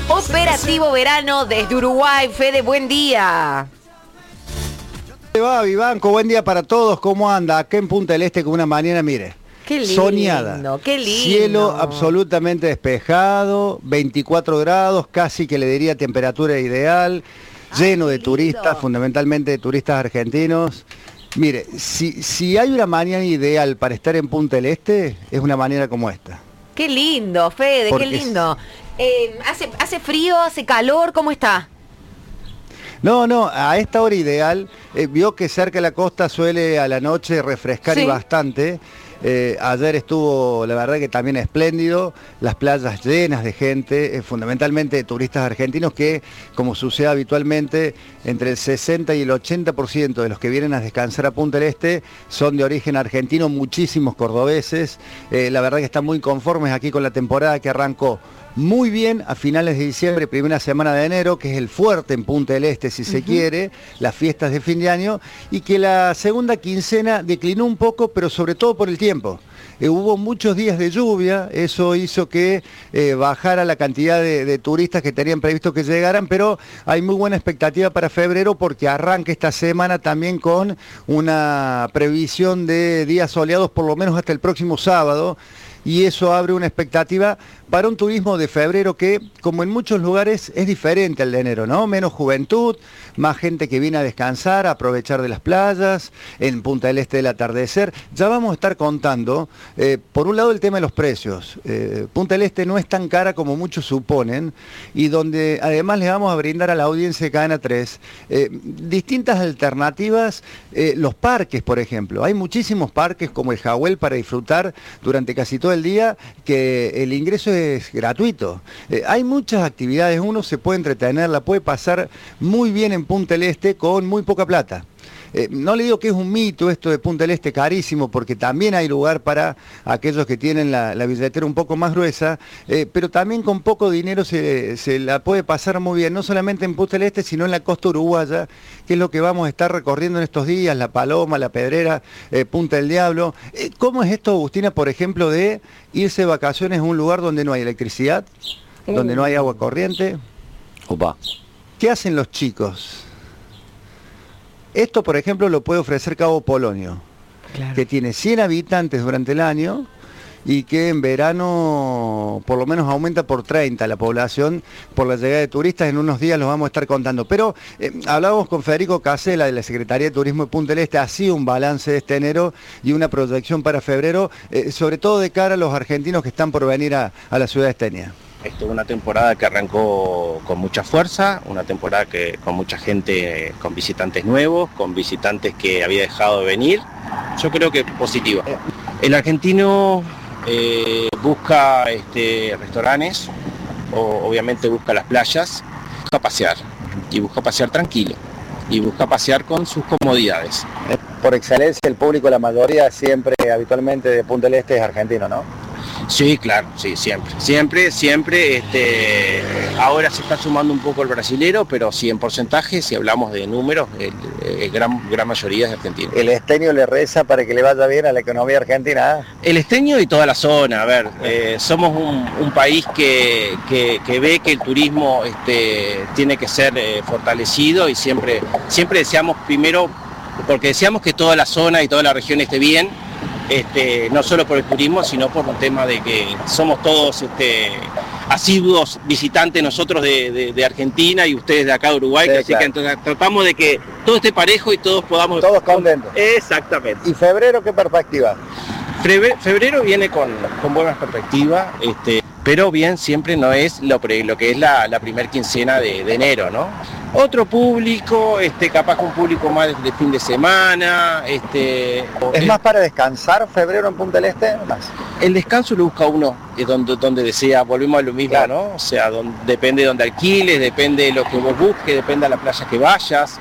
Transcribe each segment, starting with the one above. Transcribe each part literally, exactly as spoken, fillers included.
Operativo Verano desde Uruguay. Fede, buen día. ¿Cómo te va, Vivanco? Buen día para todos. ¿Cómo anda? Acá en Punta del Este con una mañana, mire, qué lindo, soñada. Qué lindo. Cielo absolutamente despejado, veinticuatro grados, casi que le diría temperatura ideal, ah, lleno de lindo. turistas, fundamentalmente de turistas argentinos. Mire, si, si hay una mañana ideal para estar en Punta del Este, es una mañana como esta. Qué lindo, Fede, Porque qué lindo. Eh, ¿hace, ¿Hace frío? ¿Hace calor? ¿Cómo está? No, no, a esta hora ideal, eh, vio que cerca de la costa suele a la noche refrescar, sí, y bastante. Eh, ayer estuvo, la verdad que también espléndido, las playas llenas de gente, eh, fundamentalmente de turistas argentinos que, como sucede habitualmente, entre el sesenta y el ochenta por ciento de los que vienen a descansar a Punta del Este son de origen argentino, muchísimos cordobeses. Eh, la verdad que están muy conformes aquí con la temporada que arrancó muy bien a finales de diciembre, primera semana de enero, que es el fuerte en Punta del Este, si se uh-huh. quiere, las fiestas de fin de año, y que la segunda quincena declinó un poco, pero sobre todo por el tiempo. Eh, hubo muchos días de lluvia, eso hizo que eh, bajara la cantidad de, de turistas que tenían previsto que llegaran, pero hay muy buena expectativa para febrero porque arranca esta semana también con una previsión de días soleados por lo menos hasta el próximo sábado, y eso abre una expectativa para un turismo de febrero que, como en muchos lugares, es diferente al de enero, ¿no? Menos juventud, más gente que viene a descansar, a aprovechar de las playas, en Punta del Este del atardecer. Ya vamos a estar contando, eh, por un lado, el tema de los precios. Eh, Punta del Este no es tan cara como muchos suponen, y donde además les vamos a brindar a la audiencia de Cadena tres eh, distintas alternativas, eh, los parques, por ejemplo. Hay muchísimos parques como el Jawel para disfrutar durante casi todo el día, que el ingreso es gratuito. Eh, hay muchas actividades, uno se puede entretener, la puede pasar muy bien en Punta del Este con muy poca plata. Eh, no le digo que es un mito esto de Punta del Este carísimo, porque también hay lugar para aquellos que tienen la, la billetera un poco más gruesa, eh, pero también con poco dinero se, se la puede pasar muy bien, no solamente en Punta del Este, sino en la costa uruguaya, que es lo que vamos a estar recorriendo en estos días, La Paloma, La Pedrera, eh, Punta del Diablo. Eh, ¿Cómo es esto, Agustina, por ejemplo, de irse de vacaciones a un lugar donde no hay electricidad, mm. donde no hay agua corriente? Opa. ¿Qué hacen los chicos? Esto, por ejemplo, lo puede ofrecer Cabo Polonio, claro, que tiene cien habitantes durante el año y que en verano por lo menos aumenta por treinta la población por la llegada de turistas. En unos días los vamos a estar contando. Pero eh, hablábamos con Federico Casella de la Secretaría de Turismo de Punta del Este, ha sido un balance de este enero y una proyección para febrero, eh, sobre todo de cara a los argentinos que están por venir a, a la ciudad esteña. Esto es una temporada que arrancó con mucha fuerza, una temporada que con mucha gente, con visitantes nuevos, con visitantes que había dejado de venir. Yo creo que positiva. El argentino eh, busca este, restaurantes, o, obviamente busca las playas, busca pasear, y busca pasear tranquilo, y busca pasear con sus comodidades. Por excelencia, el público, la mayoría siempre, habitualmente de Punta del Este es argentino, ¿no? Sí, claro, sí, siempre, siempre, siempre, este, ahora se está sumando un poco el brasilero, pero sí en porcentaje, si hablamos de números, el, el gran, gran mayoría es argentino. ¿El esteño le reza para que le vaya bien a la economía argentina? ¿Eh? El esteño y toda la zona, a ver, eh, somos un, un país que, que, que ve que el turismo este, tiene que ser eh, fortalecido y siempre, siempre deseamos primero, porque deseamos que toda la zona y toda la región esté bien. Este, no solo por el turismo, sino por un tema de que somos todos este, asiduos visitantes nosotros de, de, de Argentina y ustedes de acá de Uruguay, sí, que así claro, que entonces tratamos de que todo esté parejo y todos podamos... Todos contentos. Exactamente. ¿Y febrero qué perspectiva? Febrero viene con, con buenas perspectivas, este, pero bien, siempre no es lo, lo que es la, la primer quincena de, de enero, ¿no? Otro público, este, capaz un público más de, de fin de semana. Este, ¿Es el, más para descansar febrero en Punta del Este? Más. El descanso lo busca uno eh, donde, donde desea, volvemos a lo mismo, claro, ¿no? O sea, donde, depende de donde alquiles, depende de lo que vos busques, depende de la playa que vayas.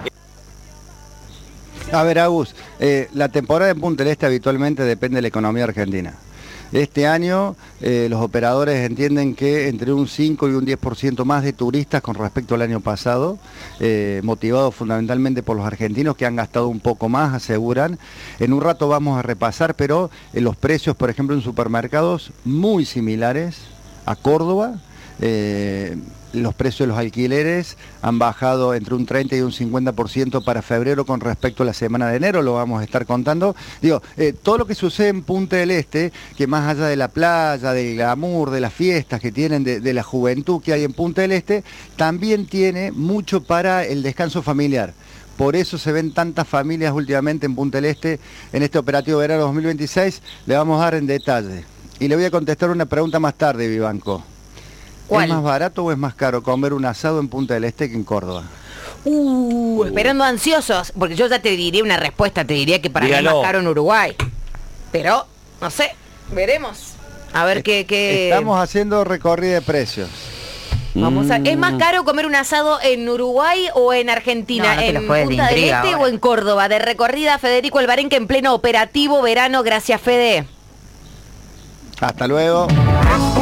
A ver, Agus, eh, la temporada en Punta del Este habitualmente depende de la economía argentina. Este año eh, los operadores entienden que entre un cinco y un diez por ciento más de turistas con respecto al año pasado, eh, motivados fundamentalmente por los argentinos que han gastado un poco más, aseguran. En un rato vamos a repasar, pero eh, los precios, por ejemplo, en supermercados muy similares a Córdoba, Eh, los precios de los alquileres han bajado entre un treinta y un cincuenta por ciento para febrero con respecto a la semana de enero, lo vamos a estar contando. Digo, eh, todo lo que sucede en Punta del Este, que más allá de la playa, del glamour, de las fiestas que tienen, de, de la juventud que hay en Punta del Este, también tiene mucho para el descanso familiar. Por eso se ven tantas familias últimamente en Punta del Este en este operativo verano dos mil veintiséis. Le vamos a dar en detalle. Y le voy a contestar una pregunta más tarde, Vivanco. ¿Cuál? ¿Es más barato o es más caro comer un asado en Punta del Este que en Córdoba? Uh, esperando ansiosos, porque yo ya te diría una respuesta, te diría que para Dígalo. mí es más caro en Uruguay. Pero, no sé, veremos. A ver qué... qué... Estamos haciendo recorrida de precios. Vamos a... ¿Es más caro comer un asado en Uruguay o en Argentina? No, no te lo ¿En juegues de Punta del intriga Este ahora. o en Córdoba? De recorrida, Federico Alvarenque en pleno operativo verano. Gracias, Fede. Hasta luego.